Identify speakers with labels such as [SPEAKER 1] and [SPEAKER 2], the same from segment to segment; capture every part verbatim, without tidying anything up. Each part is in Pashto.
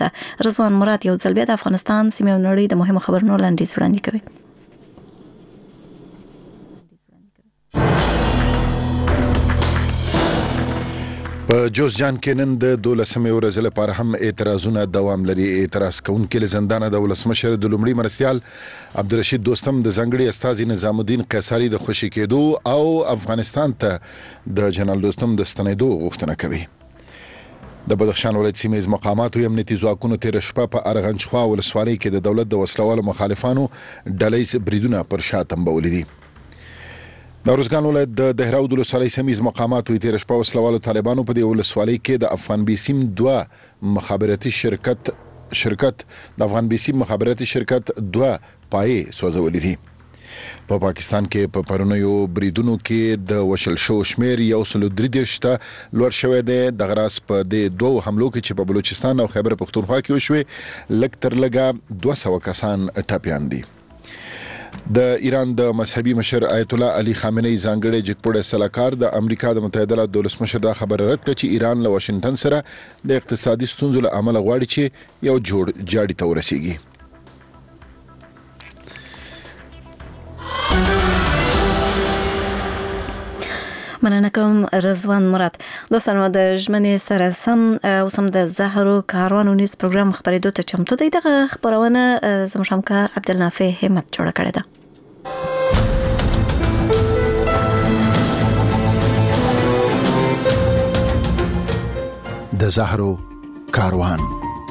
[SPEAKER 1] رضوان مراد یو ځل بیا د افغانستان سیمه او نړۍ د مهمو خبرونو لاندې وړاندې کوي.
[SPEAKER 2] په جوزجان کې نن د دولسمې ورځې لپاره هم اعتراضونه دوام لري. اعتراض کوونکي له زندانه د ولسمشر د لومړي مرستیال عبدالرشید دوستم د ځانګړي استازي نظام الدین قیصري د خوشي کېدو او افغانستان ته د جنرال دوستم د ستنېدو غوښتنه کوي. د بدخشان ولایت سیمه ییز مقاماتو امنیتي ځواکونو تېره شپه په ارغندچخوا ولسوالۍ کې د دولت د وسلوالو مخالفانو ډلهییز بریدونه پر شا تنبولي دي. د ارزګان ولایت د دهراود ولسوالۍ سیمه ییز مقاماتو تېره شپه وسلوالو طالبانو په دې ولسوالۍ کې د افغان بیسیم دوه مخابراتي شرکت شرکت د افغان بیسیم مخابراتي شرکت دوه پایې سوځولې دي. په پا پاکستان کې په پرونیو بریدونو کې د وشل شو شمیر یو سل درې دېرش ته لوړ شوی دی. دغه راز په دې دوو حملو کې چې په بلوچستان او خیبر پختونخوا کې وشوې لږ تر لږه دوه سوه کسان ټپیان دي. د ایران د مذهبي مشر آیت الله علي خامنه‌ای ځانګړی جګپوړی سلاکار د امریکا د متحده ایالاتو د ولسمشر دا خبره رد کړه چې ایران له واشنگټن سره د اقتصادي ستونزو له امله غواړي چې یو جوړ جاړي ته ورسیږي.
[SPEAKER 1] مننه کوم رضوان مراد. دوستانو د ژمنې سره سم اوس هم د زهرو کاروان نیوز پروګرام خبرېدو ته چمتو دی. دغه خبرونه زموږ همکار عبدالنافع همت جوړه کړې ده.
[SPEAKER 2] د زهرو کاروان.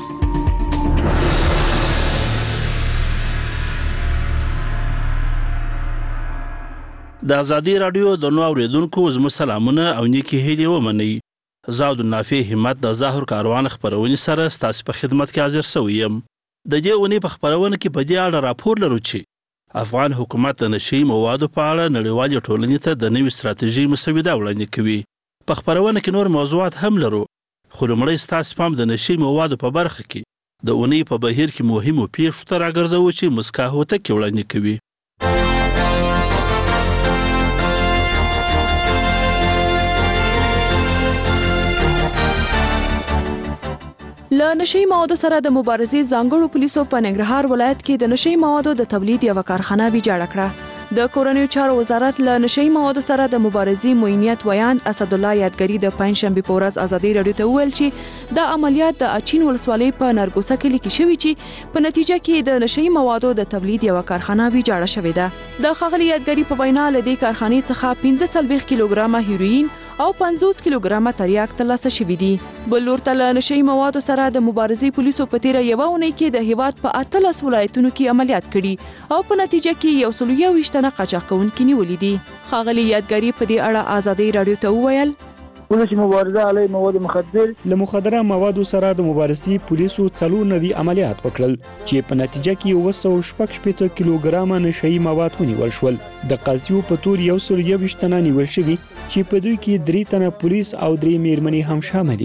[SPEAKER 3] د ازادي رادیو د نو اوریدونکو زموږ سلامونه او نیکی هیلې ومنئ. زه عبدالنافع همت د زهر کاروان خبرونې سره ستاسو په خدمت کې حاضر شوی یم. د دې اونۍ په خبرونه کې په دې اړه راپور لرو چې افغان حکومت د نشي موادو په اړه نړیوالې ټولنې ته د نوې ستراتیژي مسوده وړاندې کوي. په خبرونه کې نور موضوعات هم لرو، خو لومړی ستاسو پام د نشي موادو په برخه کې د اونۍ په بهیر کې مهمو پیښو ته راګرځوو چې مسکا هوتک وړاندې کوي.
[SPEAKER 4] له نشي موادو سره د مبارزې ځانګړو پولیسو په ننګرهار ولایت کې د نشي موادو د تولید یو کارخانه ویجاړه کړه. د کورنیو چارو وزارت له نشي موادو سره د مبارزې موینیت ویاند اسد الله یادګری د پنځشنبه په ورځ ازادي رادیو ته وویل چې د عملیات د اچین ولسوالۍ په نرګوسه کلي کې شوي چې په نتیجه کې د نشي موادو د تولید یو کارخانه ویجاړه شوې ده. د ښاغلي یادګری په وینا له دې کارخانې څخه پنځه څلوېښت کیلوګرامه هیروین او پنځوس کیلوګرامه تریاک ترلاسه شوي دي. بل لور ته له نشي موادو سره د مبارزې پولیسو په تیره یوه اونۍ کې د هیواد په اتلس ولایتونو کې عملیات کړي او په نتیجه کې یو سل یوویشت تنه قاچاق کوونکي نیولي دي. ښاغلي یادګري په دې اړه ازادي رادیو ته وویل
[SPEAKER 5] پولیس مبارزه علی مواد مخدر
[SPEAKER 6] له مخدره موادو سره د مبارزې پولیسو څلور نوي عملیات وکړل چې په نتیجه کې یو سل شپږ شپېته کیلوګرامه نشئی مواد ونیول شول. د قضیو په تور یو سل یوویشت تنه نیول شوي چې په دوی کې درې تنه پولیس او درې میرمنې هم شامل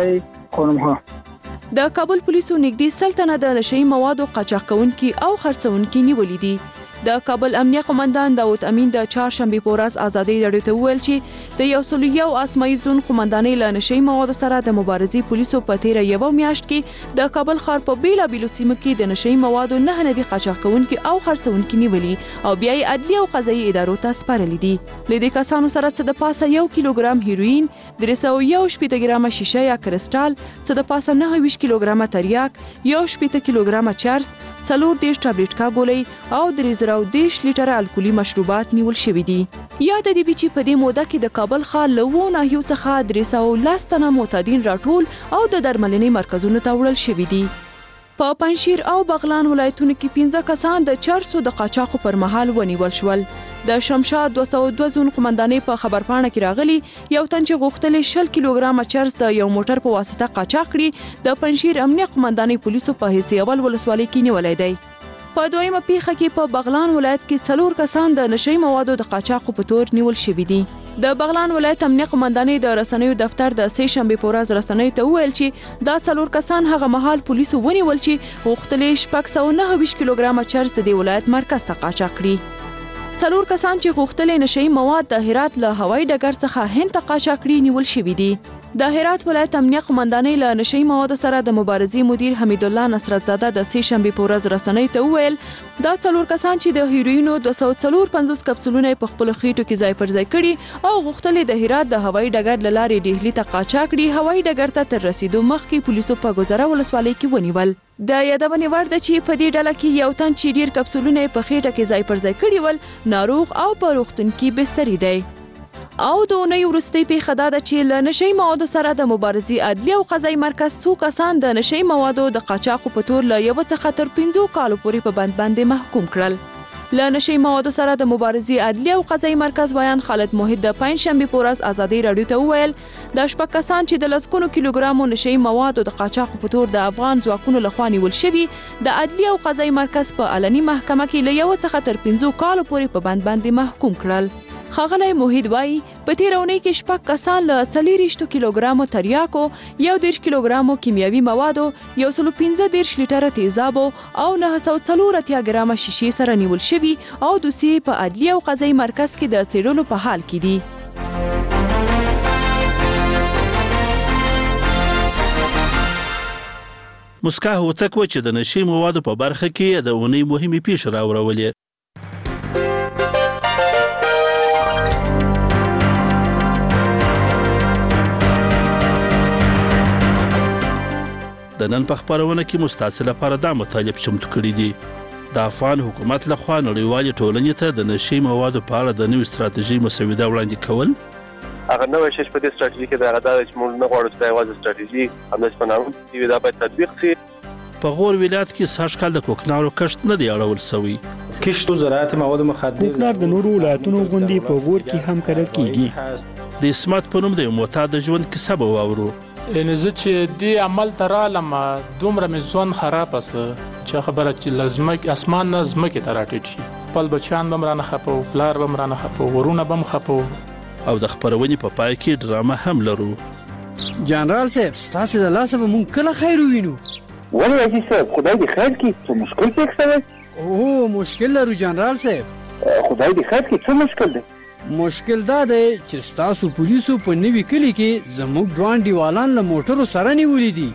[SPEAKER 6] دي.
[SPEAKER 4] د کابل پولیسو نږدې سل تنه د نشئی موادو قاچاق کوونکي او خرڅوونکي نیولي دي. د کابل امنیه قومندان داود امین د چهارشنبه په ورځ ازادي رادیو ته وویل چې د یو سل یو اسماعیل زون قومندانۍ له نشئی موادو سره د مبارزې پولیسو په تیره یوه میاشت کې د کابل ښار په بیلابیلو سیمو کې د نشئی موادو نه نوي قاچاق کوونکي او خرڅوونکي نیولي او بیا یې عدلي او قضایي ادارو ته سپارلي دي. له دې کسانو سره څه د پاسه یو کیلوګرام هیروین، درې سوه یو شپېته ګرامه شیشه یا کرسټال، څه د پاسه نهه ویشت کیلوګرامه تریاک، یو شپېته کیلوګرامه چرس، څلور دېرش ټابلیټکا ګولۍ او درې زره او دېرش لیټره الکولي مشروبات نیول شوي دي. یاد دې وي چې په دې موده کې د کابل ښار له اوو ناحیو څخه درې سوه لس تنه معتادین راټول او د درملنې مرکزونو ته وړل شوي دي. په پنجشیر او بغلان ولایتونو کې پنځه کسان د چرسو د قاچاقو پر مهال ونیول شول. د شمشاد دوه سوه دوه زون قومندانۍ په خبرپاڼه کې راغلي یو تن چې غوښتلې شل کیلوګرامه چرس د یو موټر په واسطه قاچاق کړي د پنجشیر امنیه قومندانۍ پولیسو په حیث اول ولسوالۍ کې نیولی دی. په دویمه پیښه کې په بغلان ولایت کې څلور کسان د نشئی موادو د قاچاقو په تور نیول شوي دي. د بغلان ولایت امنیه قومندانۍ د رسنیو دفتر د سه شنبې په ورځ رسنیو ته وویل چې دا څلور کسان هغه مهال پولیسو ونیول چې غوښتلې شپږ سوه نهه ویشت کیلوګرامه چرس د دې ولایت مرکز ته قاچاق کړي. څلور کسان چې غوښتلې نشئی مواد د هرات له هوایي ډګر څخه هند ته قاچاق کړي نیول شوي دي. د هرات ولایت امنیه قومندانۍ له نشئی موادو سره د مبارزې مدیر حمید الله نصرت زاده د سې شنبې په ورځ رسنۍ ته وویل دا څلور کسان چې د هیروینو دوه سوه څلور پنځوس کپسولونه په خپل خېټو کې ځای پر ځای کړي او غوښتل د هرات د هوایي ډګر له لارې ډهلي ته قاچاق کړي. هوایي ډګر ته تر رسیدو مخکې پولیسو په ګذره ولسوالۍ کې ونیول. د یادونې وړ ده چې په دې ډله کې یو تن چې ډیر کپسولونه په خېټه کې ځای پر ځای کړي ول ناروغ او په روغتون کې بستري دی. او د اونۍ وروستۍ پیښه دا ده چې له نشئی موادو سره د مبارزې عدلي او قضایي مرکز څو کسان د نشئی موادو د قاچاقو په تور له یوه څخه تر پنځو کالو پورې په بند باندې محکوم کړل. له نشئی موادو سره د مبارزې عدلي او قضایي مرکز ویان خالد موحد د پنجشنبې په ورځ ازادۍ راډیو ته وویل دا شپږ کسان چې د لسګونو کیلوګرامو نشئی موادو د قاچاقو په تور د افغان ځواکونو لخوا نیول شوي د عدلي او قضایي مرکز په علني محکمه کې له یوه څخه تر پنځو کالو پورې په بند باندې محکوم کړل. ښاغلی موحد وایي په تېره اونۍ کې شپږ کسان له څلېرویشتو کیلوګرامو تریاکو، یو دېرش کیلوګرامو کیمیاوي موادو، یو سلو پنځه دېرش لیټره تیزابو او نهه سوه څلور اتیا ګرامه شیشې سره نیول شوي او دوسیې په عدلي او قضایي مرکز کې د څېړلو په حال کې دي.
[SPEAKER 3] مسکا هوتک و چې د نشي موادو په برخه کې د اونۍ مهمې پیښې راوړولې. د نن په خبرونه کې مستاسې لپاره دا مطالب چمتو کړي دي. د افغان حکومت لخوا نړیوالې ټولنې ته د نشي موادو په اړه د نوې ستراتیژۍ مسوده وړاندې کول.
[SPEAKER 7] هغه نوې شش په دې ستراتیژي کې دا غدا چې موږ نه غواړو چې دا یوازې ستراتیژي همداسې په نامه وي، دا باید تطبیق شي.
[SPEAKER 3] په غور ولایت کې سږ کال د کوکنارو کښت نه دی اړول شوی.
[SPEAKER 8] کښت او زراعت مواد مخدر
[SPEAKER 6] کوکنار د نورو ولایتونو غوندې په غور کې هم کرل کیږي.
[SPEAKER 3] د اسمت په نوم د یو معتاد ژوند کیسه به واورو.
[SPEAKER 9] ان زه چې دې عمل ته رالم دومره مې ژوند خراب سه چې خبره چې لازمک اسمان نه زمکه ته راټیټ شي. خپل بچیان به مرانه خپو، پلار به مرانه خپو، ورونه به خپو.
[SPEAKER 3] او د خبرونې په پای کې ډرامه هم لرو.
[SPEAKER 10] جنرال صاحب ستاسو د لاسه به مونږ کله خیر وینو؟
[SPEAKER 5] ولې عزیز صاحب خدای دې خیر کړي، څه مشکل پېښ شوی؟
[SPEAKER 10] اوه مشکل لرو جنرال صاحب.
[SPEAKER 5] خدای دې خیر کړي، څه مشکل دی؟
[SPEAKER 10] مشکل دا دی چې ستاسو پولیسو په نوي کلي کې زموږ دوان دیوالان له موټرو سره نیولي دي.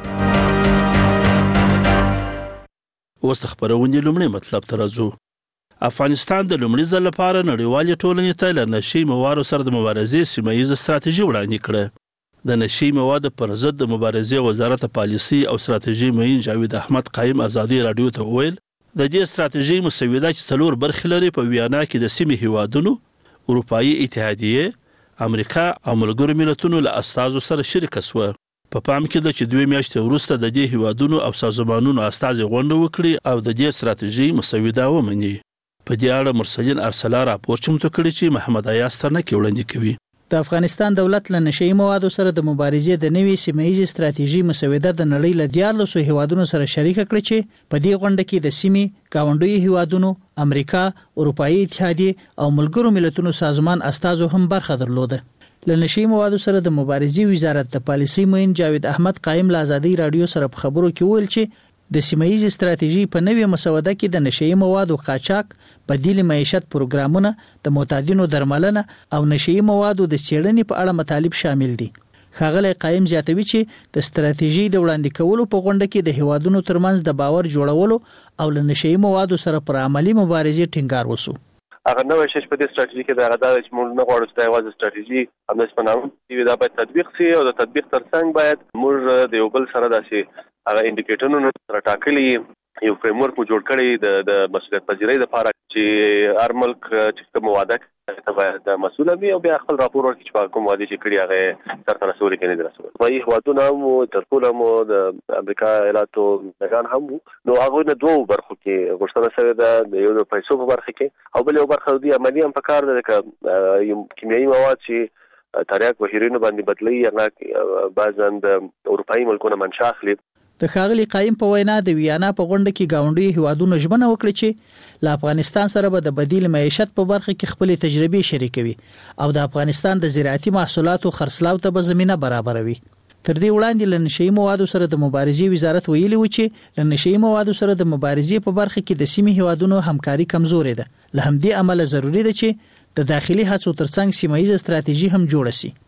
[SPEAKER 3] اوس د خبرونې لومړی مطلب ته راځو. افغانستان د لومړي ځل لپاره نړیوالې ټولنې ته له نشي موادو سره د مبارزې سیمه ییزه ستراتیژي وړاندې کړه. د نشي موادو پر ضد د مبارزې وزارت پالیسي او ستراتیژي معین جاوید احمد قایم ازادي رادیو ته وویل د دې ستراتیژي مسوده چې څلور برخې لري په ویانا کې د سیمې هیوادونو، اروپایي اتحادیه، امریکا او ملګرو ملتونو له استازو سره شریک شوه. په پام کې ده چې دوه میاشتې وروسته د دې هیوادونو او سازمانونو استازي غونډه وکړي او د دې ستراتیژي مسوده ومني. په دې اړه مرسلین ارسلا راپور چمتو کړی چې محمد ایاز ترنکي وړاندې کوي.
[SPEAKER 11] د افغانستان دولت له نشئی موادو سره د مبارزې د نوې سیمه ییزې ستراتیژي مسوده د نړۍ له دیارلسو هیوادونو سره شریک کړه چې په دې غونډه کې د سیمې ګاونډیو هیوادونو، امریکا، اروپایي اتحادیه او ملګرو ملتونو سازمان استازو هم برخه درلوده. له نشئی موادو سره د مبارزې وزارت د پالیسي معین جاوید احمد قایم له ازادي رادیو سره په خبرو کې وویل چې د سیمه ییزې ستراتیژي په نوې مسوده کې د نشئی موادو قاچاق، بدیل معیشت پروګرامونه، د معتادینو درملنه او نشئی موادو د څېړنې په اړه مطالب شامل دي. ښاغلی قایم زیاتوي چې د ستراتیژي د وړاندې کولو په غونډه کې د هیوادونو ترمنځ د باور جوړولو او له نشئی موادو سره پر عملی مبارزې ټینګار وسو.
[SPEAKER 7] هغه نوې شش په دې ستراتیژي کې دا غدا چې موږ نه غواړو چې دا یوازې ستراتیژي همداسې په نامه وي، دا باید تطبیق شي او د تطبیق ترڅنګ باید موږ د یو بل سره داسې هغه انډیکیټرونه سره ټاکلي یو فریم ورک جوړ کړی د د مسؤلیت پذیرۍ لپاره چې هر ملک چې کوم وعده کوي باید مسؤل وي او بیا خپل راپور ورکړي چې کوم وعده چې کړي هغه سرته رسولي کې نه رسول. په هیوادونو هم تر ټولو مو د امریکا ایالاتو نگان هم نو هغه نه دوه برخو کې غوښتنه شوې ده، د یو د پیسو په برخه کې او بل یو برخه د عملی هم په کار ده چې یو کیمیاوي مواد چې تریاک په هیروینو باندې بدلی هغه بعضاً د اروپایي ملکونو منشأ اخلي.
[SPEAKER 11] د ښاغلي قایم په وینا د ویانا په غونډه کې ګاونډي هیوادونو ژمنه وکړه چې له افغانستان سره به د بدیل معیشت په برخه کې خپل تجربې شریکوي او د افغانستان د زراعتي محصولاتو خرڅلاو ته به زمينه برابروي. تر دې وړاندې له نشئی موادو سره د مبارزې وزارت ویلي و چې له نشئی موادو سره د مبارزې په برخه کې د سیمې هیوادونو همکاري کمزورې ده. له همدې امله ضروری ده چې د داخلي هڅو ترڅنګ سیمه ییزه ستراتیژي هم جوړه شي.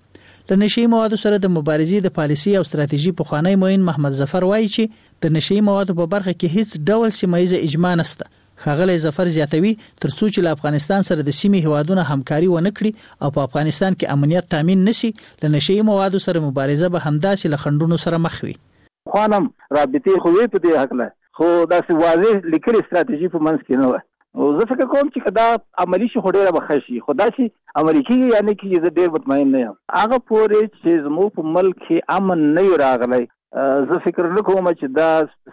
[SPEAKER 11] د نشي موادو سره د مبارزې د پالیسي او ستراتیژي په خوانی موین محمد ظفر وایي چې د نشي موادو په برخه کې هیڅ ډول سیمایي اجماع نشته. ښاغلی ظفر زیاتوي ترڅو چې له افغانستان سره د سیمې هیوادونو همکاري ونه کړي او په افغانستان کې امنیت تامین نشي له نشي موادو سره مبارزه به همداسې له خنډونو سره مخ وي.
[SPEAKER 5] خوانم رابطې خو په دې حق له خو داسې واضح لیکلي ستراتیژي په منځ کې نه و. او زه فکر کوم چې دا عملی شي خو ډیره بخښي خو دا چې امریکایي یعنی کې زه ډیر مطمئن نه یم هغه پورې چې زموږ په ملک کې امن نه راغلی زه فکر نه کوم چې دا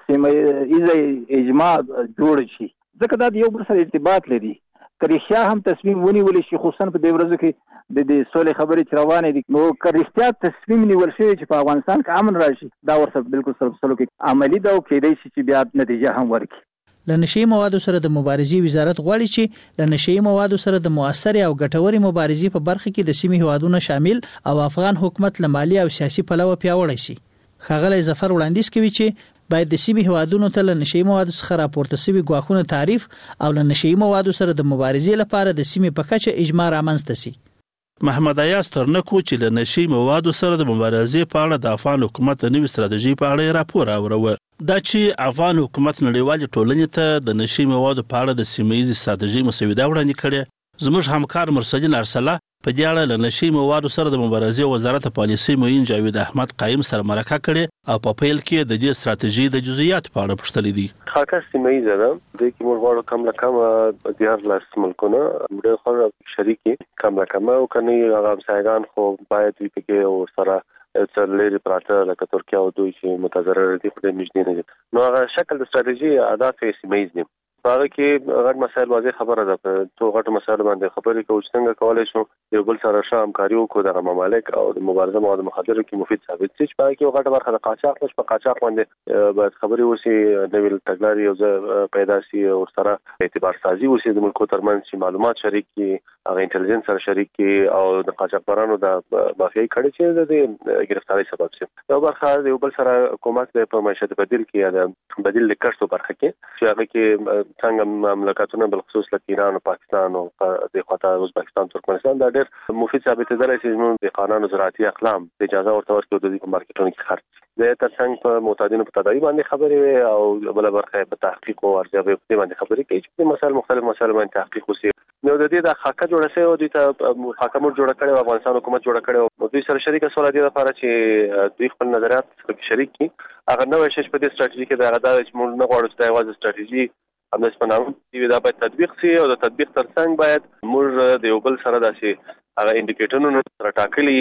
[SPEAKER 5] سیمه اجماع جوړ شي ځکه دا یو بل سره ارتباط لري. که رښتیا هم تصمیم ونیول شي خصوصا په دې ورځو کې د دې سولې خبرې چې روانې دي نو که رښتیا تصمیم نیول شوی چې په افغانستان کې امن راشي دا ورسره بالکل سره سلو کې عملی ده او کېدای شي چې بیا نتیجه هم ورکړي.
[SPEAKER 11] له نشي موادو سره د مبارزې وزارت غواړي چې له نشي موادو سره د مؤثر او ګټوري مبارزې په برخه کې د سیمې هیوادونو شامل او افغان حکومت له مالی او سیاسي پلوه پیاوړی شي. ښاغلی ظفر وړاندیز کوي چې باید د سیمې هیوادونو ته له نشي موادو څخه راپورته شوي ګواښونه تعریف او له نشي موادو سره د مبارزې لپاره د سیمې په کچه اجماع رامنځته شي.
[SPEAKER 3] محمد ایاز ترنکو چې له نشي موادو سره د مبارزې په اړه د افغان حکومت د نوې ستراتیژي په اړه راپور اوروه. دا چې افغان حکومت نړیوالې ټولنې ته د نشي موادو په اړه د سیمه‌ییزې ستراتیژي مسوده وړاندې کړې. زموږ همکار مرسلین ارسله په دې اړه له نشي موادو سره د مبارزې وزارت پالیسي معین جاوید احمد قایم سره مرکه کړې او په پیل کې د دې ستراتیژي د جزئیات په اړه پوښتلې دي.
[SPEAKER 7] خاکه سیمه‌ییزه ده د کې موږ غواړو کم له کم دیار لاس ملکونه موږ خو شریکي کم له کم او کني هغه همسایگان خو باید وي کې او سره څلوري پراته لکه ترکیه او دوی چې متضرر دي خو د نږدې نه دي. نو هغه شکل د ستراتیژي اهداف سیمه‌ییز دي. هغه کې غټ مسایل واضح خبره ده ته غټ مسایل باندې خبرې کوو چې څنګه کولای شو یو بل سره ښه همکاري وکړو د ممالک او د مبارزه مواد مخدره کې مفید ثابت شي. چې هغه کې غټه برخه د قاچاق نش په قاچاق باندې باید خبرې وشي د ویل تګلاري او پیدا شي او سره اعتبار سازي وشي د ملکو ترمنځ چې معلومات شریک کی هغه انټيليجنس سره شریک کی او د قاچاقبرانو د مافیایي کړي چې د گرفتاری سبب شي. یو برخه د یو بل سره حکومت په معیشت بدیل کې یا د بدیل لیکرسو برخه کې چې هغه کې څنګه مملکتونه بل خصوص لکه ایران او پاکستان او د قطر ازبکستان ترکمنستان دا ډېر مفید ثابتېدل چې موږ د قانون زراعتي اقلام اجازه ورته ورکړو د دې په مارکیټونو کې خرڅ د ترڅنګ په معتادینو په تداوی باندې خبرې او بل برخه په تحقیق او ارزیابي باندې خبرې کوي چې مسایل مختلف مسایل باندې تحقیق وشي. نو د دې د خاکه جوړه شوی او د حکومت جوړه کړي او افغانستان حکومت جوړه کړي او دوی سره شریک سول دي لپاره چې دوی خپل نظریات شریک کړي. هغه نو شش په دې ستراتیژي کې دا غدا چې موږ نه غواړو چې دا یوازې ستراتیژي هم د سپناوم دی دا باید تطبیق شي او د تطبیق ترڅنګ باید موږ د یو بل سره داسې هغه انډیکیټرونو سره ټاکلي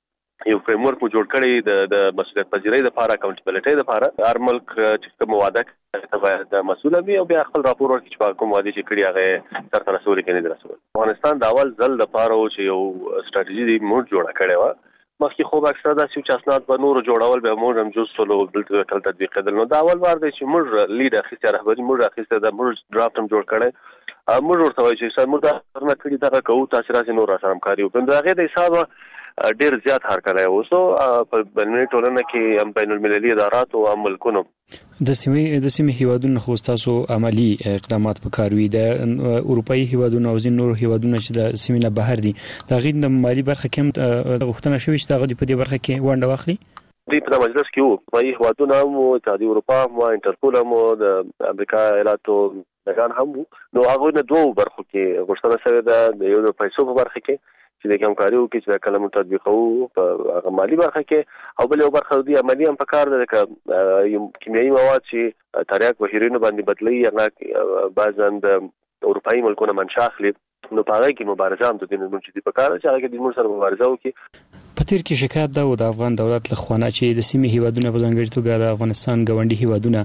[SPEAKER 7] یو فریم ورک جوړ کړي د د مسؤلیت پذیرۍ لپاره اکاونټیبلټي لپاره هر ملک چې کوم وعده کوي باید د مسؤل وي او بیا خپل راپور ورکړي چې کوم وعده چې کړی هغه تر تر رسول کې نه درسول. افغانستان د اول ځل لپاره چې یو ستراتیژي موږ جوړه کړې و مخکې خو اکثره د سیو چاسنات په نور جوړول به موږ هم جز سولو بل کل تطبیق کړل. نو دا اول وار دی چې موږ لید اخیسته رهبری موږ اخیسته د موږ درافت هم جوړ کړی موږ ورته وایو چې سر موږ دا څنګه کړی دا کوو تاثیرات نور سره همکاري وکړو. دا غي د حساب ډیر زیات هرکلی اوسو په بینالمللي ټولنه کې هم بینالمللي ادارات او ملکونو
[SPEAKER 6] د سیمې د سیمې هیوادونو خو تاسو عملی اقدامات وکړوي د اروپאי هیوادونو او ځین نور هیوادونو چې د سیمې نه بهر دي دا غي د مالی برخه کې غوښتنه شوې چې دا غي په دې برخه کې ونډه واخلي.
[SPEAKER 7] دی په مجلس کې وو په هیوادونو مو اتحادیه اروپا مو انټرپول مو د امریکا ایالاتو دغان هم نو هغه نه دوه برخو کې غوښتنه شوې ده د یو پیسو په برخه کې چې د همکاري وکړي چې د کلمو تطبیقو په مالی برخه کې او بل یو برخه دی عملی هم پکار ده چې کیمیاوي مواد چې تریاک بهیرینو باندې بدلی یا بعضاً د اروپאי ملکونو منشأ اخلي نو په هغه کې مبارزه هم د دې نوم چې په کار چې هغه د موږ سره مبارزه وکړي.
[SPEAKER 6] په تیر کې شکایت دا و د افغان دولت له خوا چې د سیمې هیوادونو په ځانګړي توګه د افغانستان ګاونډي هیوادونه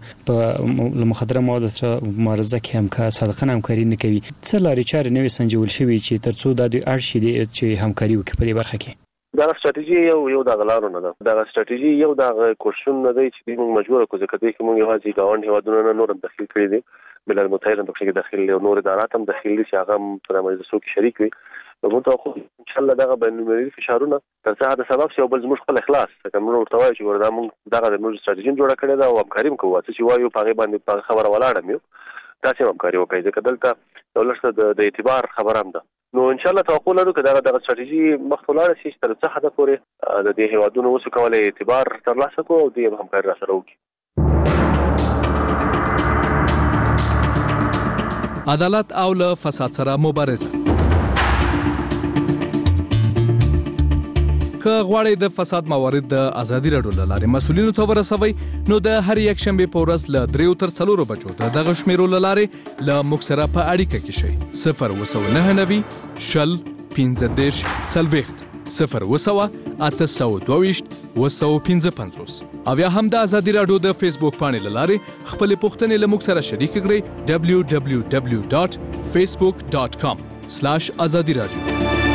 [SPEAKER 6] په مخدره موادو سره مبارزه کې همکار صادقانه همکاري نه کوي. څه لارې چارې نوې سنجول شوي چې ترڅو د دې اړ شي چې همکاري وکړي په دې برخه کې؟
[SPEAKER 7] دا ستراتیژي یو یو د غلارو نه ده. دا ستراتیژي یو د کوششون نه دی چې موږ مجبور کوو ځکه چې موږ یوازې ګاونډي هیوادونو نور هم داخل کړی دي ملل متحد په کې داخل له نور ادارات هم داخلي چې هغه په مجلسو کې شریک وي. نو موږ ته خو ان شاء الله دغه بینالمللي فشارونه تر څه حد سبب شي او بل زموږ خپل اخلاص څنګه موږ ورته وایو چې وردا موږ دغه د موږ ستراتیژي جوړه کړې ده او همکاري کوو چې وایو په هغه باندې په خبره ولاړم یو تاسو همکاري وکړئ ځکه دلته دولت د اعتبار خبره هم ده نو ان شاء الله توقع لرو چې دا د استراتیژي مخته شي تر څه حد پورې د دې هیوادونو وسو کولای اعتبار ترلاسه کوو او د همکاري سره وکړي.
[SPEAKER 12] عدالت او له فساد سره مبارزه. که غواړئ د فساد موارد د ازادي راډیو له لارې مسؤلینو ته ورسوئ نو د هر یک شنبې په ورځ له دریو تر څلورو بجو د دغه شمیرو له لارې له موږ سره په اړیکه کې شئ. صفر اووه سوه نهه نوي شل پنځه دېرش څلوېښت صفر اووه سوه اته سوه دوه ویشت اووه سوه پنځه پنځوس او یا هم د ازادي راډیو د فیسبوک پاڼې له لارې خپلې پوښتنې له موږ سره شریکې کړئ. ډبلیو ډبلیو ډبلیو ډاټ فیسبوک ډاټ کام سلاش ازادي راډیو.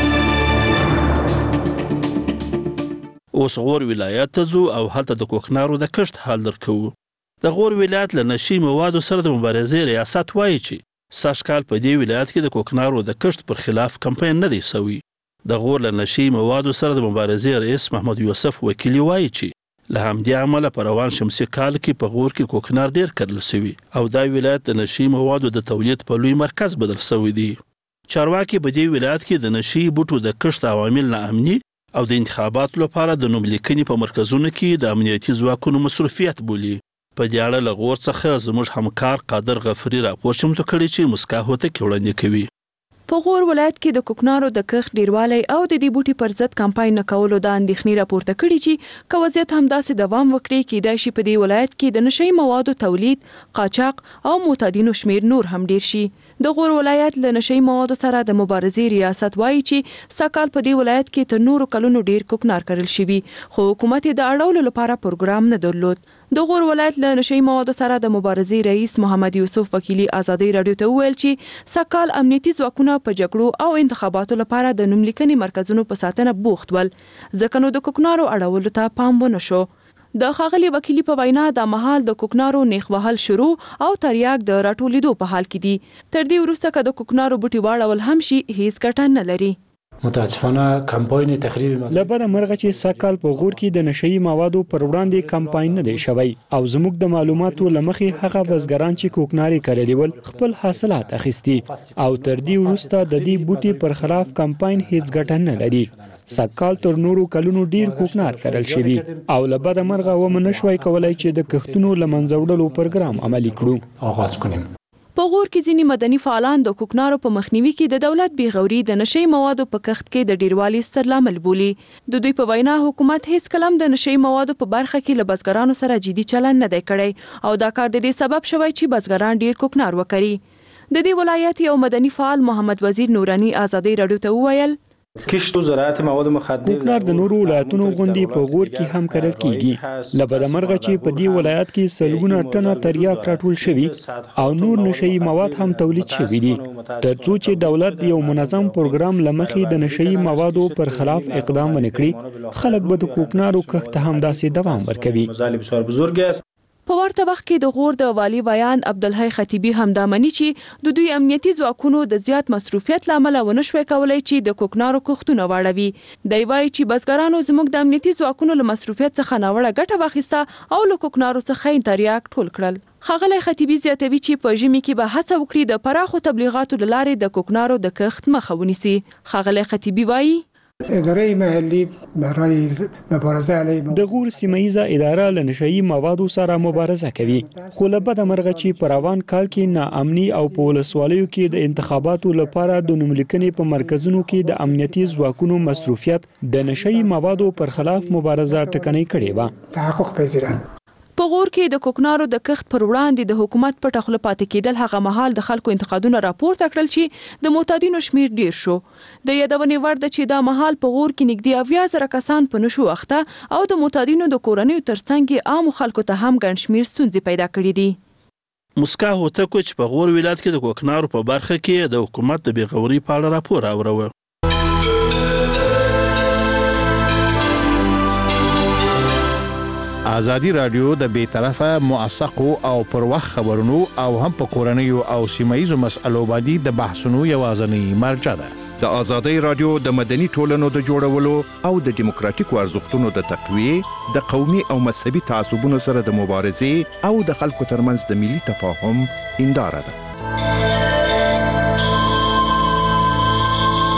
[SPEAKER 3] اوس غور ولایت ته ځو او هلته د کوکنارو د کښت حال درکوو. د غور ولایت له نشي موادو سره د مبارزې ریاست وایي چې سږ کال په دې ولایت کې د کوکنارو د کښت پر خلاف کمپاین نه دی سوی. د غور له نشي موادو سره د مبارزې رئیس محمد یوسف وکیلي وایي چې له همدې امله په روان شمسي کال کې په غور کې کوکنار ډیر کرل سوي او دا ولایت د نشي موادو د تولید په لوی مرکز بدل سوی دی. چارواکي په دې ولایت کې د نشي بوټو د کښت عوامل ناامني او د انتخاباتو لپاره د نوم لیکنې په مرکزونو کې د امنیتي ځواکونو مصروفیت بولي. په دې اړه له غور څخه زموږ همکار قادر غفري راپور چمتو کړی چې مسکا هوتک وړاندې کوي.
[SPEAKER 4] په غور ولایت کې د کوکنارو د کښت ډیروالی او د دې بوټي پر ضد کمپاین نه کولو د اندېښنې راپورته کړي چې که وضعیت همداسې دوام وکړي کیدای شي په دې ولایت کې د نشهیي موادو تولید، قاچاق او معتادینو شمیر نور هم ډیر شي. د غور ولایت له نشهیي موادو سره د مبارزې ریاست وایي چې سږکال په دې ولایت کې تر نورو کلونو ډیر کوکنار کرل شوي خو حکومت یې د اړولو لپاره پروګرام نه درلود. د غور ولایت له نشهیي موادو سره د مبارزې رئیس محمد یوسف وکیلي ازادي راډیو ته وویل چې سږکال امنیتي ځواکونه په جګړو او انتخاباتو لپاره د نوم لیکنې مرکزونو په ساتنه بوخت ول ځکه نو د کوکنارو اړولو ته پام ونه شو. د ښاغلي وکیلي په وینا د مهال د کوکنارو نیخ وهل شروع او تریاک د راټولیدو په حال کې دي. تر دې وروسته که د کوکنارو بوټي واړول هم شي هیڅ ګټه نه لري.
[SPEAKER 8] متاسفانه کمپاین تخریب
[SPEAKER 6] لبد مرغه چې سکال په غور کې د نشهیي موادو پر وړاندې کمپاین نه دی شوی او زموږ د معلوماتو لمخې هغه بزګران چې کوکناري کړلي ول خپل حاصلات اخیستي او تر دې وروسته د دې بوټي پر خلاف کمپاین هیڅ ګټه نه لري. سکال تر نورو کلونو ډیر کوکنار کرل شوی او لبد مرغه ومنه شوی کولای چې د کښتونو لمنځه وړلو پروګرام عملي کړو.
[SPEAKER 8] آغاز کړو.
[SPEAKER 4] په غور کې ځینې مدني فعالان د کوکنارو په مخنیوي کې د دولت بیغوري د نشهیي موادو په کښت کې د ډیروالي ستر لامل بولي. د دوی په وینا حکومت هیڅ کلم د نشهیي موادو په برخه کې له بزګرانو سره جدي چلند نه دی کړی او دا کار د دې سبب شوی چې بزګران ډیر کوکنار وکړي. د دې ولایت یو مدني فعال محمد وزیر نورانی ازادي راډیو ته وویل
[SPEAKER 8] کښت زراعت مواد مخدر
[SPEAKER 6] کوکنار د نورو ولایتونو غوندې په غور کې هم کرل کیږي. لبد مرغه چې په دې ولایت کې سلګونه ټنه تریاک راټول شوي او نور نشهیي مواد هم تولید شوي دي ترڅو چې دولت یو منظم پروګرام لمخې د نشهیي موادو پر خلاف اقدام ونکړي خلک به د کوکنارو کښت هم داسې دوام ورکوي.
[SPEAKER 4] په ورته وخت کې د غور د والی بیان عبدالحی خطیبي هم دا مني چې د دوی امنیتي ځواکونو د زیات مصروفیت لامل ونه شوی کولای چې د کوکنارو کښتونه واړوي. دی وایي چې بزګرانو زموږ د امنیتي ځواکونو له مصروفیت څخه ناوړه ګټه واخیسته او له کوکنارو څخه تریاک ټول کړل. ښاغلی خطیبي زیاتوي چې په ژمي کې به هڅه وکړي د پراخو تبلیغاتو له لارې د کوکنارو د کښت مخه ونیسي. ښاغلی خطیبي وایي
[SPEAKER 13] اداره محلي برای مبارزه علیه
[SPEAKER 6] د غور سیمه اداره له نشهیي موادو سره مبارزه کوي خو له بده مرغه چې په روان کال کې ناامني او په ولسوالیو کې د انتخاباتو لپاره د نوملیکنې په مرکزونو کې د امنیتي ځواکونو مصروفیت د نشهیي موادو پر خلاف مبارزه ټکنۍ کړې وه.
[SPEAKER 13] تحقق پذیره
[SPEAKER 4] په غور کې د کوکنارو د کښت پر وړاندې د حکومت پټه خوله پاتې کېدل هغه مهال د خلکو انتقادونه راپورته کړل چې د معتادینو شمیر ډیر شو. د یادونې وړ ده چې دا مهال په غور کې نږدې اویا زره کسان په نشو اخته او د معتادینو د کورنیو ترڅنګ عامو خلکو ته هم ګڼ شمیر ستونزې پیدا کړي دي.
[SPEAKER 3] مسکا هوتک چې په غور ولایت کې د کوکنارو په برخه کې د حکومت د بیغوري په اړه راپور راوړو.
[SPEAKER 2] ازادي راډیو د بیطرفه موثقو او پر وخت خبرونو او هم په کورنیو او سیمایي مسألو باندې د بحثونو یوازنی مرجع ده.
[SPEAKER 14] د ازادي راډیو د مدني ټولنو د جوړولو او د دیموکراتیکو ارزښتونو د تقویې د قومي او مذهبي تعصبونو سره د مبارزې او د خلکو ترمنځ د ملي تفاهم هنداره ده.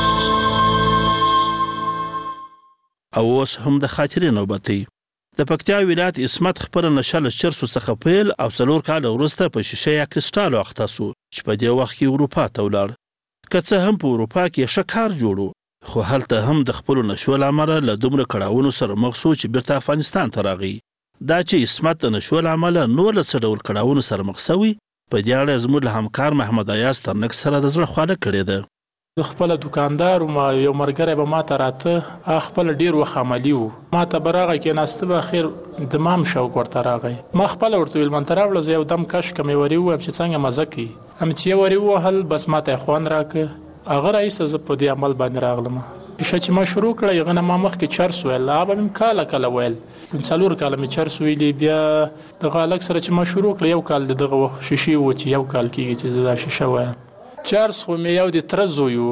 [SPEAKER 3] او اوس هم د خاطرې نوبت دی. د پکتیا ولایت عصمت خپل نشه له چرسو څخه پیل او څلور کال وروسته په شیشه یا کرسټال اخته سو چې په دې وخت کې اروپا ته ولاړ. که څه هم په اروپا کې ښه کار جوړو خو هلته هم د خپلو نشو له امله له دومره کړاوونو سره مخ شو چې بیرته افغانستان ته راغی. دا چې عصمت د نشو له امله نور له څه ډول کړاوونو سره مخ شوی په دې اړه زموږ له همکار محمد ایاز ترنک سره د زړه خواله کړې ده.
[SPEAKER 9] د خپل دکاندار ما یو مرګره به ما ته راته خپل ډیر وخت عملی وو ما ته برغه کې ناسته به خیر دمام شوق ورته راغی. ما خپل ورته ویل من تراول زه یو دم کش کمې وری و چې څنګه مزه کی هم چې وری وهل بس ما ته خوان راکه هغه رئیس ز په دې عمل باندې راغلم. چې ما شروع کړه یغه نه ما مخ کې چرس ویل لا به کاله کاله ویل څلور کاله می چرس ویلی بیا د غالک سره چې ما شروع کړ یو کال دغه شیشي و چې یو کال کېږي چې زدا شیشه وای چرس خو می یو د ترزو یو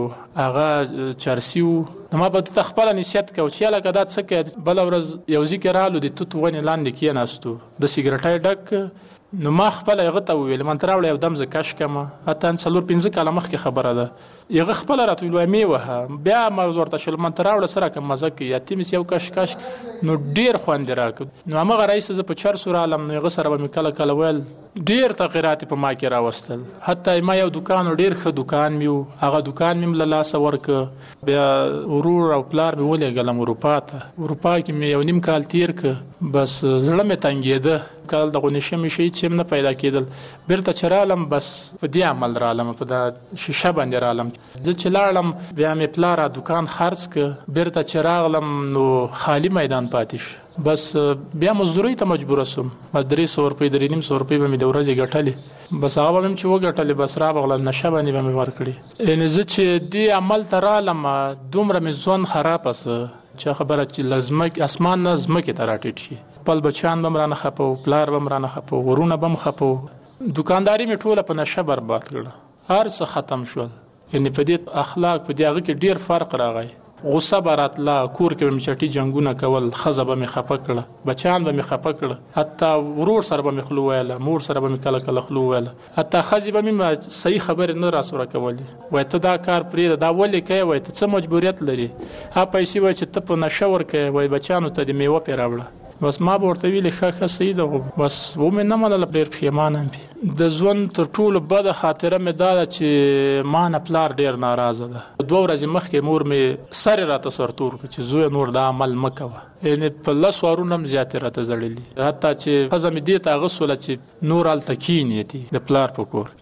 [SPEAKER 9] هغه چرسیو ما به تخپل نسیت کو چې لکه دا څه کې بل ورځ یو ذکر آلو د توت ونی لاندې کې ناستو د سیګریټای ډک نو ما خپل هغه ته ویل من تراول یو دم ز کش کما اته څلور پنځه کاله مخکې خبره ده یغه خپل راته ویل می وه بیا ما ورته شل من تراول سره کوم مزه کې یتیم یو کش کش نو ډیر خوند راک نو هغه رئیس ز په چر سور عالم نو هغه سره به کله کله ویل ډیر تغیرات په ما کې راوستل حتی ما یو دکان ډیر ښه دکان میو هغه دکان مم له لاس ورک بیا ورور او پلار به ولې ګلم اروپا ته اروپا کې مې یو نیم کال تیر ک بس زړه مې تنګېده کال دغه نشم شي چې نه پیدا کېدل بیرته چرالم بس په دې عمل رالم په د شیشه باندې رالم زه چې لاړم بیا مې پلار دکان خرڅ ک بیرته چراغلم نو خالی میدان پاتې بس بیا مزدوري ته مجبور سوم درې سو روپۍ درې نیم سو روپۍ به مې د ورځې ګټلې بس هغه به مې چې وګټلې بس را بغلم نشه باندې به مې ورکړې یعنې زه چې دې عمل ته رالم دومره مې ژوند خراب سه چې خبره چې لازمک اسمان نه زمکه ته راټیټ شي خپل بچیان به مرانه خپو پلار به مرانه خپو ورونه به خپو دکانداري مې ټوله په نشه برباد کړه هر څه ختم شول یعنی په دې اخلاق په دې هغه کې ډیر فرق راغی غصه براتله کور کې مې چټي جنگونه کول خزه به مې خپه کړه بچیان به مې خپه کړه حتی ورور سره به مې خلو ویله مور سره به مې کله کله خلو ویله حتی خزي به مې صحیح خبر نه را سره کولې وای ته دا کار پرې دا ولې کوي وای ته څه مجبوریت لري ها پیسې وای چې ته په نشه ورکې وای بچیانو ته د میوه پیراوړه بس ما ورته ویل ښه ښه صحیح ده بس و مې نه منله ډېر پښیمانه د ژوند تر ټولو بده خاطره مې دا ده چې ما نه پلار ډېر ناراضه ده دوه ورځې مخکې مور مې سر راته سرتور کړ چې زویه نور دا عمل مه کوه یعنې په لس وارونه هم زیاتې راته زړلي حتی چې ښځه مې دې ته اغوستله چې نور هلته کښېنې د پلار په کور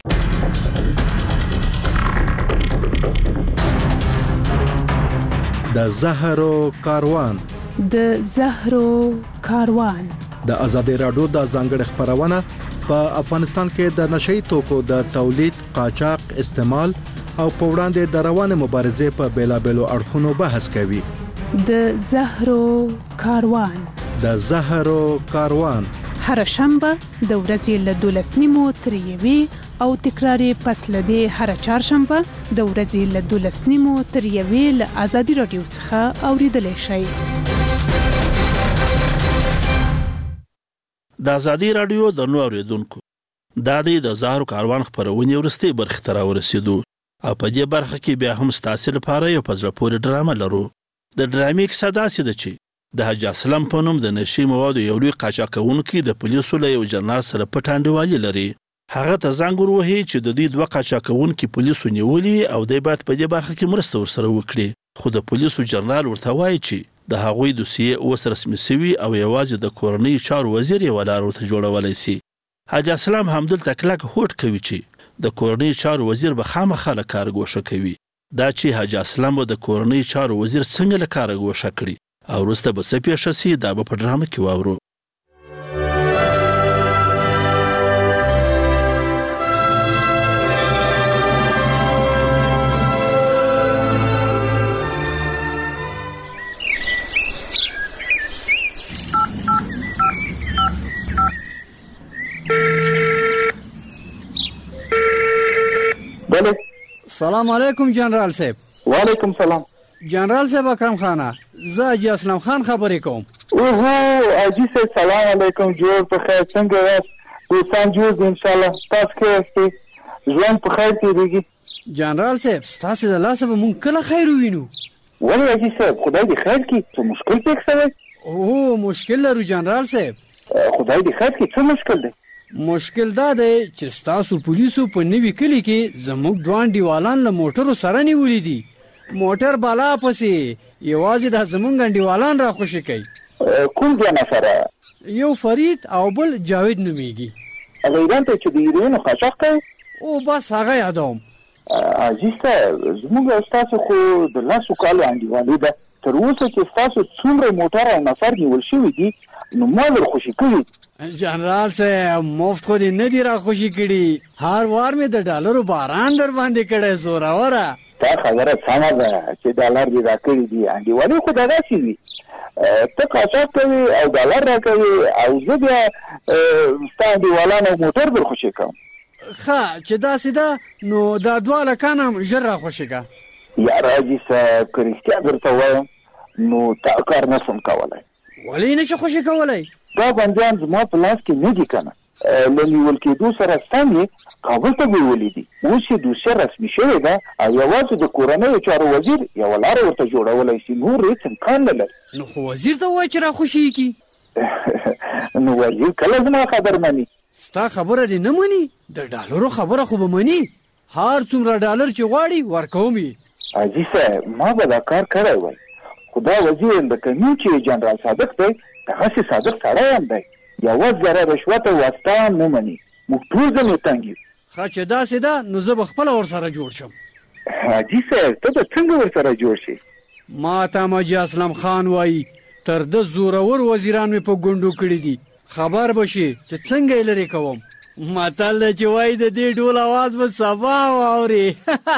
[SPEAKER 15] د زهرو کاروان
[SPEAKER 16] د زهرو کاروان
[SPEAKER 15] د ازادي رادیو د ځانګړي خبرونه په افغانستان کې د نشئی توکو د تولید، قاچاق، استعمال او په وړاندې د روانه مبارزې په بیلابېلو اړخونو بحث کوي.
[SPEAKER 16] د زهرو کاروان
[SPEAKER 15] د زهرو کاروان
[SPEAKER 16] هر شنبه د ورځې له دولس نیمو تر یوې او تکراری پس لدې هر چهارشنبه د ورځې له دولس نیمو تر یوې له ازادي رادیو څخه اوریدلای شئ.
[SPEAKER 3] د ازادي رادیو د نو اوریدونکو دا د زهرو کاروان خبرونه ورستي برخه تر ورسېدو او په دې برخه کې بیا هم ستاسو لپاره یو پزړه پورې ډرامه لرو. د ډرامې کیسه داسې ده چې د حاج اسلم په نوم د نشي موادو یو لوی قاچاقونکي د پولیسو له یو جنرال سره پټانډوالي لري. هغه ته زنګ وروهي چې د دې دوه قاچاقونکي پولیسو نیولي او د باید په دې برخه کې مرسته ورسره وکړي خو د پولیسو جنرال ورته وایي چې د هغوی دوسیه اوس رسمي شوی او یوازې د کورنۍ چارو وزیر یې ولار ورته جوړولی سي. حاج اسلام همدلته کلک هوډ کوي چې د کورنۍ چارو وزیر به خامخا له کار ګوښه کوي. دا چې حاج اسلام به د کورنۍ چارو وزیر څنګه له کاره ګوښه کړي او وروسته به څه پیښه سي دا به په ډرامه کې واورو.
[SPEAKER 10] سلام علیکم جنرال صاحب.
[SPEAKER 5] وعلیکم سلام.
[SPEAKER 10] جنرال صاحب اکرم خانه زه حاجي اسلم خان خبرې کوم.
[SPEAKER 5] اوه حاجي صاحب سلام علیکم جوړ په خیر څنګه یاست؟ دوستان جوړ ان شاء الله تاسو کې یاست ژوند په خیر تیریږي.
[SPEAKER 10] جنرال صاحب تاسو د لاسه به مونږ کله خیر وینو.
[SPEAKER 5] ولی حاجي صاحب خدای دې خیر کړي څه مشکل پېښ شوی؟
[SPEAKER 10] او مشکل لرو جنرال صاحب.
[SPEAKER 5] خدای دې خیر کړي څه مشکل دی؟
[SPEAKER 10] مشکل دا دی چې ستاسو پولیسو په نوي کلي کې زموږ دوه انډیوالان له موټرو سره نیولي دي. موټر بالا پسې یوازې دا زموږ انډیوالان را خوشي کوي.
[SPEAKER 5] کوم دوه نفره؟
[SPEAKER 10] یو فرید او بل جاوید نومیږي.
[SPEAKER 5] هغه ایران ته چې د هیروینو قاچاق کوي؟
[SPEAKER 10] او بس هغه یادوم.
[SPEAKER 5] عزیز صاحب زموږ او ستاسو خو د لسو کالو انډیوالي ده. تر اوسه چې ستاسو څومره موټر او نفر نیول شوي دي نو ما ور خوشي کړي.
[SPEAKER 10] جنرال صاحب مفت خو دې نه دي را خوشي کړي. هر وار مې د ډالرو باران در باندې کړی زوروره.
[SPEAKER 5] تا خبره سمه ده چې ډالر دې را کړي دي. انډیوالي خو دغسې وي ته قاچاق کوي او ډالر را کوي او زه بیا ستا انډیوالان او موټر در خوشي کوم.
[SPEAKER 10] ښه چې داسې ده نو دا دوه هلکان هم ژر را خوشي که.
[SPEAKER 5] یاره حاجي صاحب که رښتیا درته وایم نو تا کار نه شم کولی.
[SPEAKER 10] ولې یې نه شي خوشي کولی؟
[SPEAKER 5] دا بندیان زما په لاس کې نه دي که نه. له نیول کېدو سره سم یې کابل ته بیولي دي. اوس یې دوسیه رسمي شوې ده او یوازې د کورنیو چارو وزیر یوه لاره ورته جوړولی شي. نور هېڅ امکان نه لري.
[SPEAKER 10] نو خو وزیر ته ووایه چې را خوشي یې کړي.
[SPEAKER 5] نو وزیر کله زما خبر مني؟
[SPEAKER 10] ستا خبره دې نه مني؟ د ډالرو خبره خو به مني. هر څومره ډالر چې غواړي ورکوم یې.
[SPEAKER 5] حاجي صاحب ما به دا کار کړی وای خو دا وزیر لکه نو چې جنرال صادق دی دغسې صادق سړی هم دی. یوه ذره رشوت او واسطه هم نه مني. موږ ټول ځنې تنګ یو.
[SPEAKER 10] ښه چې داسې ده نو زه به خپله ورسره جوړ شم.
[SPEAKER 5] حاجي صاحب ته به څنګه ورسره جوړ شي؟
[SPEAKER 10] ما ته حاجي اسلم خان وایي تر ده زورور وزیران مې په ګونډو کړي دي. خبر به شي چې څنګه یې لرې کوم. متل دی چې وایي د دې ډول اواز به سبا واوري.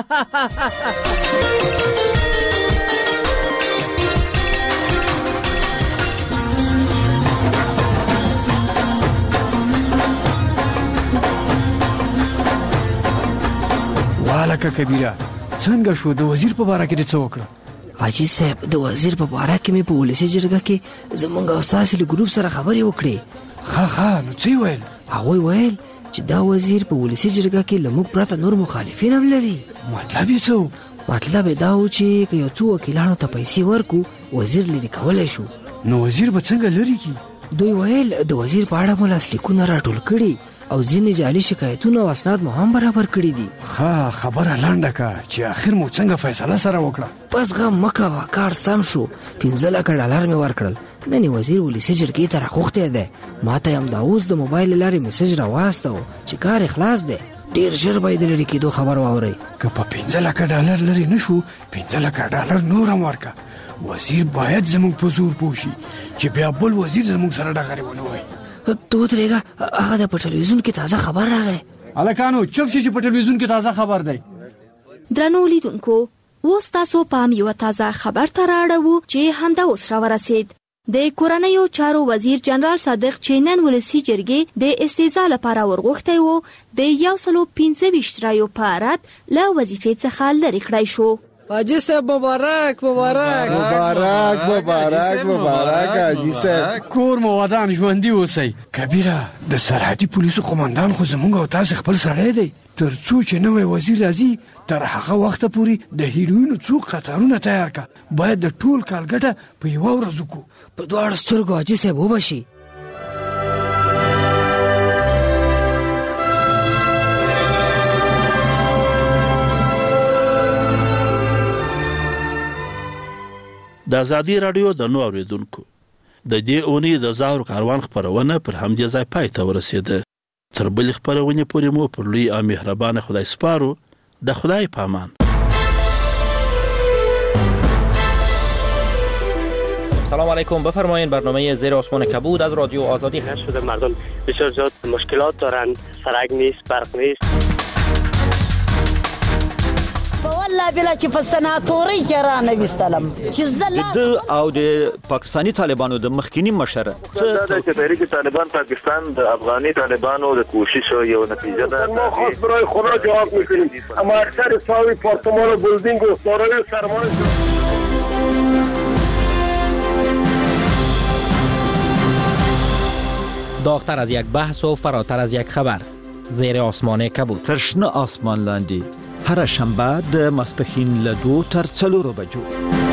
[SPEAKER 10] والکه کبیره څنګه شو د وزیر په باره کې دې څه وکړه؟
[SPEAKER 17] حاجي صاحب د وزیر په باره کې مې په ولسي جرګه کې زمونږ او ستاسې له ګروپ سره خبرې وکړې.
[SPEAKER 10] ښه ښه نو څه یې ویل؟
[SPEAKER 17] هغوی ویل چې دا وزیر په ولسي جرګه کې له موږ پرته نور مخالفین هم لري.
[SPEAKER 10] مطلب یې څه و؟
[SPEAKER 17] مطلب یې دا و چې که یو څو وکیلانو ته پیسې ورکو وزیر لرې کولی شو.
[SPEAKER 10] نو وزیر به څنګه لرې کړي؟
[SPEAKER 17] دوی ویل د وزیر په اړه مو لاسلیکونه راټول کړي او ځینې جعلي شکایتونه او اسناد مو هم برابر کړي دي.
[SPEAKER 10] ښه خبره لنډه که چې آخر مو څنګه فیصله سره وکړه؟
[SPEAKER 17] بس غم مه کوه کار سم شو. پنځه لکه ډالر مې ورکړل. نن یې وزیر ولسي جرګې ته راغوښتی دی. ما ته یې همداوس د موبایل له لارې میسج راواستو چې کار یې خلاص دی. ډېر ژر به یې د لرې کېدو خبر واورئ.
[SPEAKER 10] که په پنځه لکه ډالر لرې نه شو پنځه لکه ډالر نور هم ورکه. وزیر باید زموږ په زور پوه شي چې بیا بل وزیر زموږ سره ډغرې ونه وایي.
[SPEAKER 17] ته ودرېږه هغه د په ټلویزیون کې تازه خبر راغی.
[SPEAKER 10] هلکانو چپ شي چې په ټلویزیون کې تازه خبر دی.
[SPEAKER 18] درنو لیدونکو اوس تاسو پام یوه تازه خبر ته رااړوو چې همدا اوس راورسېد. د کورنیو چارو وزیر جنرال صادق چې نن ولسي جرګې د استیضاح لپاره ورغوښتی و د یو سلو پنځه ویشت رایو په اړه له وظیفې څخه لرې کړی شو.
[SPEAKER 19] حاجی صاحب مبارک مبارک
[SPEAKER 20] مبارک مبارک مبارک حاجی صاحب.
[SPEAKER 10] کور مو ودان ژوندي اوسئ. کبیره د سرحدي پولیسو قمندان خو زموږ او تاسې خپل سړی دی. تر څو چې نوی وزیر راځي تر هغه وخته پورې د هیروینو څو قطارونه تیار که. باید د ټول کال ګټه په یوه ورځ وکړو.
[SPEAKER 17] په دواړو سترګو حاجي صاحب وبشي.
[SPEAKER 3] د ازادي راډیو د نو اوریدونکو د دې اونۍ د زهرو کاروان خبرونه پر همدې ځای پای ته ورسېده. تر بلې خبرونې پورې مو پر لوی او مهربانه خدای سپارو. د خدای پامان.
[SPEAKER 21] سلام علیکم. بفرمایید برنامه زیر آسمان کبود از رادیو آزادی هست.
[SPEAKER 22] شده مردم بسیار زیاد مشکلات دارند. سرک نیست، برق نیست.
[SPEAKER 23] والله بلا چې په سناتوري کې را نه وستلم چې زله
[SPEAKER 24] د او د پاکستاني طالبانو د مخکینی مشر
[SPEAKER 7] څه د تحریک طالبان پاکستان د افغاني طالبانو د کوشش یو نتیجه ده.
[SPEAKER 25] ما خود برای خدا جواب میکنیم اما اکثر ساوی پارتمان و بلدینگ و سارای سرمان
[SPEAKER 21] داغتر از یک بحث و فراتر از یک خبر. زیر آسمان کبود.
[SPEAKER 14] ترشنه آسمان لاندی هر شنبه د ماسپښین له دوه تر څلورو بجو